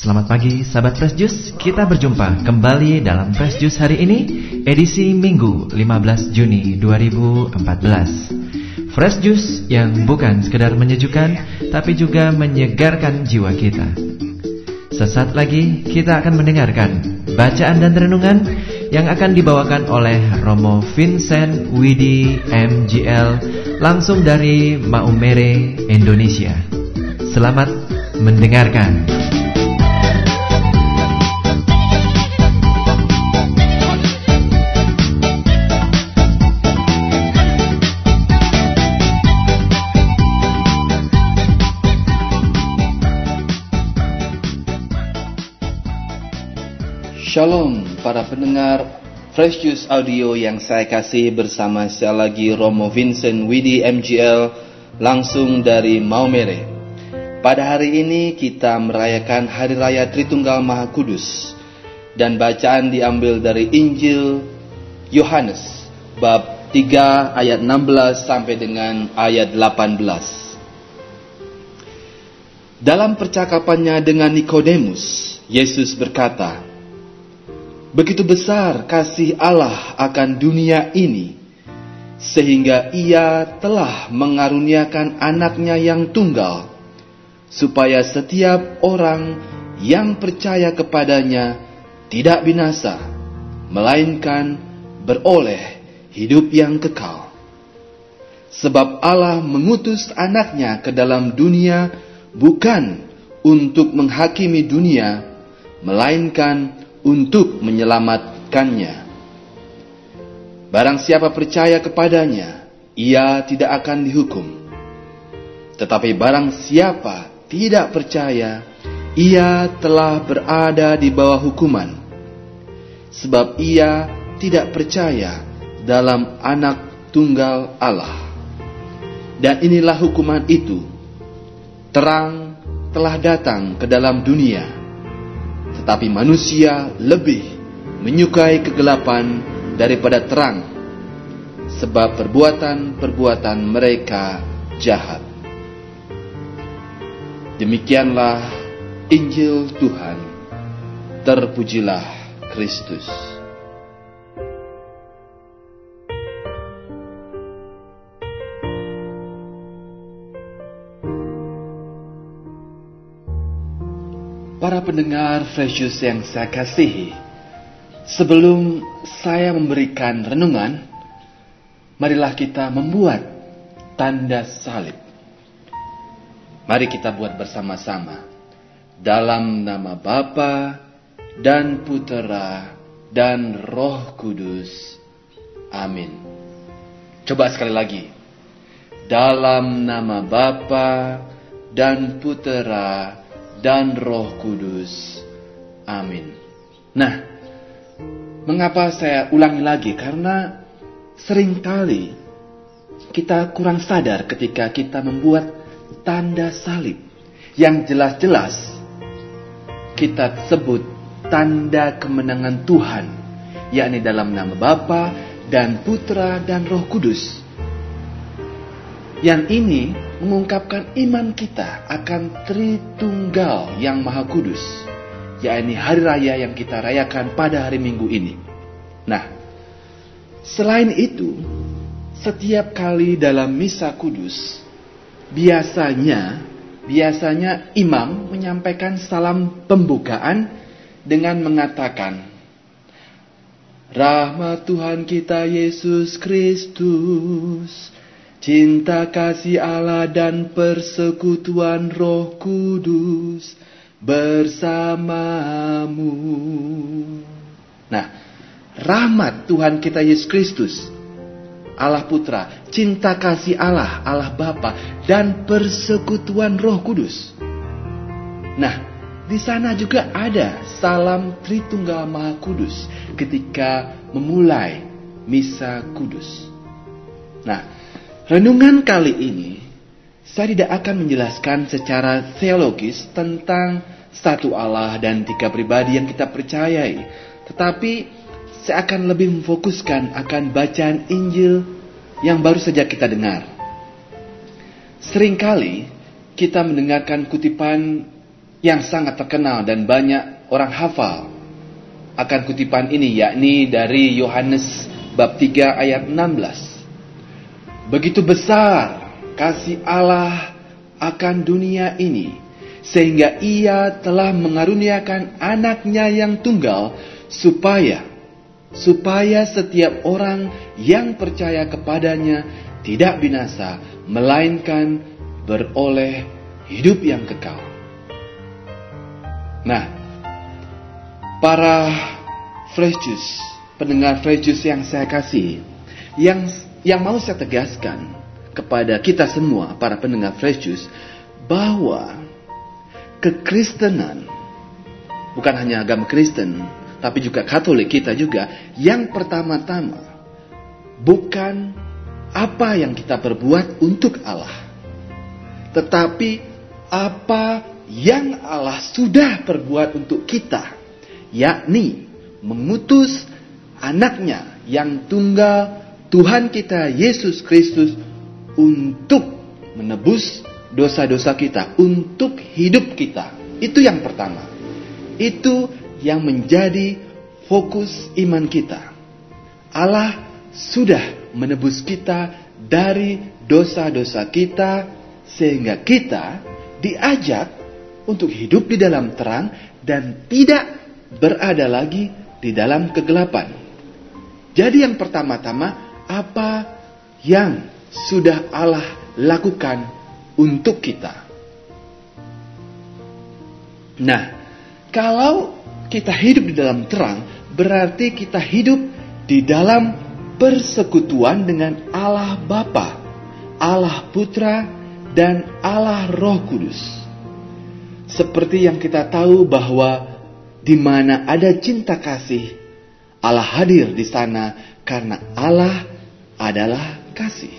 Selamat pagi sahabat Fresh Juice. Kita berjumpa kembali dalam Fresh Juice hari ini, edisi Minggu 15 Juni 2014. Fresh Juice yang bukan sekedar menyejukkan, tapi juga menyegarkan jiwa kita. Sesaat lagi kita akan mendengarkan bacaan dan renungan yang akan dibawakan oleh Romo Vincent Widi MGL langsung dari Maumere, Indonesia. Selamat mendengarkan. Shalom para pendengar Fresh Juice Audio yang saya kasih, bersama saya lagi Romo Vincent Widi MGL langsung dari Maumere. Pada hari ini kita merayakan Hari Raya Tritunggal Maha Kudus, dan bacaan diambil dari Injil Yohanes bab 3 ayat 16 sampai dengan ayat 18. Dalam percakapannya dengan Nikodemus, Yesus berkata, "Begitu besar kasih Allah akan dunia ini, sehingga Ia telah mengaruniakan anaknya yang tunggal, supaya setiap orang yang percaya kepadanya tidak binasa, melainkan beroleh hidup yang kekal. Sebab Allah mengutus anaknya ke dalam dunia bukan untuk menghakimi dunia, melainkan untuk menyelamatkannya. Barang siapa percaya kepadanya, ia tidak akan dihukum. Tetapi barang siapa tidak percaya, ia telah berada di bawah hukuman, sebab ia tidak percaya dalam Anak Tunggal Allah. Dan inilah hukuman itu: terang telah datang ke dalam dunia, tetapi manusia lebih menyukai kegelapan daripada terang, sebab perbuatan-perbuatan mereka jahat." Demikianlah Injil Tuhan. Terpujilah Kristus. Para pendengar Fresh Juice yang saya kasihi, sebelum saya memberikan renungan, marilah kita membuat tanda salib. Mari kita buat bersama-sama. Dalam nama Bapa dan Putera dan Roh Kudus. Amin. Coba sekali lagi. Dalam nama Bapa dan Putera dan Roh Kudus. Amin. Nah, mengapa saya ulangi lagi? Karena seringkali kita kurang sadar ketika kita membuat tanda salib yang jelas-jelas kita sebut tanda kemenangan Tuhan, yakni dalam nama Bapa dan Putra dan Roh Kudus. Yang ini mengungkapkan iman kita akan Tritunggal yang Maha Kudus, yakni hari raya yang kita rayakan pada hari Minggu ini. Nah, selain itu, setiap kali dalam Misa Kudus, biasanya imam menyampaikan salam pembukaan dengan mengatakan, "Rahmat Tuhan kita Yesus Kristus, cinta kasih Allah dan persekutuan Roh Kudus bersamamu." Nah, rahmat Tuhan kita Yesus Kristus, Allah Putra, cinta kasih Allah, Allah Bapa, dan persekutuan Roh Kudus. Nah, di sana juga ada salam Tritunggal Maha Kudus ketika memulai Misa Kudus. Nah, renungan kali ini saya tidak akan menjelaskan secara teologis tentang satu Allah dan tiga pribadi yang kita percayai, tetapi saya akan lebih memfokuskan akan bacaan Injil yang baru saja kita dengar. Seringkali kita mendengarkan kutipan yang sangat terkenal dan banyak orang hafal akan kutipan ini, yakni dari Yohanes bab 3 ayat 16. Begitu besar kasih Allah akan dunia ini, sehingga Ia telah mengaruniakan anaknya yang tunggal, supaya setiap orang yang percaya kepadanya tidak binasa, melainkan beroleh hidup yang kekal. Nah, para Fresh Juice, pendengar Fresh Juice yang saya kasih, yang mau saya tegaskan kepada kita semua, para pendengar Fresh Juice, bahwa kekristenan, bukan hanya agama Kristen, tapi juga Katolik kita juga, yang pertama-tama bukan apa yang kita perbuat untuk Allah, tetapi apa yang Allah sudah perbuat untuk kita, yakni mengutus anaknya yang tunggal, Tuhan kita Yesus Kristus, untuk menebus dosa-dosa kita, untuk hidup kita. Itu yang pertama. Itu yang menjadi fokus iman kita. Allah sudah menebus kita dari dosa-dosa kita, sehingga kita diajak untuk hidup di dalam terang dan tidak berada lagi di dalam kegelapan. Jadi yang pertama-tama, apa yang sudah Allah lakukan untuk kita. Nah, kalau kita hidup di dalam terang, berarti kita hidup di dalam persekutuan dengan Allah Bapa, Allah Putra, dan Allah Roh Kudus. Seperti yang kita tahu bahwa di mana ada cinta kasih, Allah hadir di sana karena Allah adalah kasih.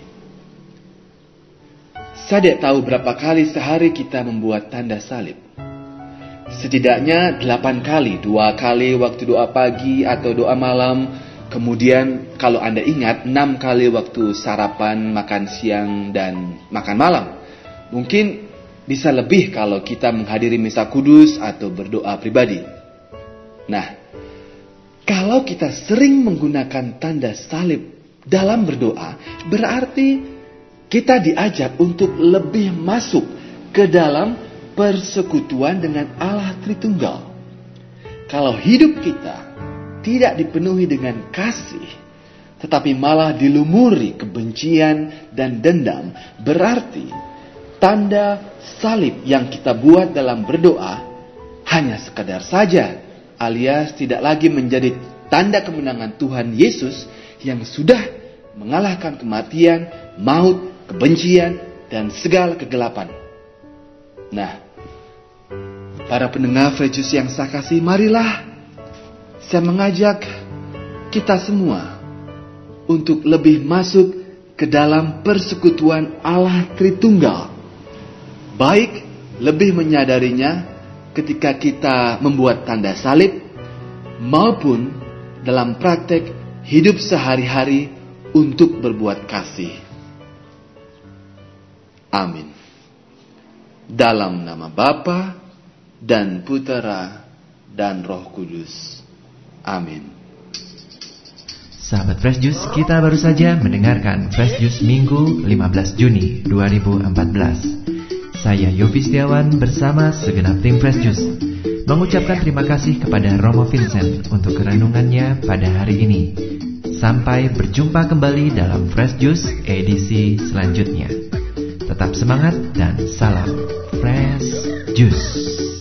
Saya tidak tahu berapa kali sehari kita membuat tanda salib. Setidaknya 8 kali, 2 kali waktu doa pagi atau doa malam. Kemudian kalau Anda ingat, 6 kali waktu sarapan, makan siang, dan makan malam. Mungkin bisa lebih kalau kita menghadiri misa kudus atau berdoa pribadi. Nah, kalau kita sering menggunakan tanda salib dalam berdoa, berarti kita diajak untuk lebih masuk ke dalam persekutuan dengan Allah Tritunggal. Kalau hidup kita tidak dipenuhi dengan kasih, tetapi malah dilumuri kebencian dan dendam, berarti tanda salib yang kita buat dalam berdoa hanya sekadar saja, alias tidak lagi menjadi tanda kemenangan Tuhan Yesus yang sudah mengalahkan kematian, maut, kebencian, dan segala kegelapan. Nah, para pendengar Fresh Juice yang saya kasih, marilah saya mengajak kita semua untuk lebih masuk ke dalam persekutuan Allah Tritunggal. Baik lebih menyadarinya ketika kita membuat tanda salib, maupun dalam praktek hidup sehari-hari untuk berbuat kasih. Amin. Dalam nama Bapa dan Putera dan Roh Kudus. Amin. Sahabat Fresh Juice, kita baru saja mendengarkan Fresh Juice Minggu 15 Juni 2014. Saya Yofi Setiawan bersama segenap tim Fresh Juice mengucapkan terima kasih kepada Romo Vincent untuk renungannya pada hari ini. Sampai berjumpa kembali dalam Fresh Juice edisi selanjutnya. Tetap semangat dan salam Fresh Juice.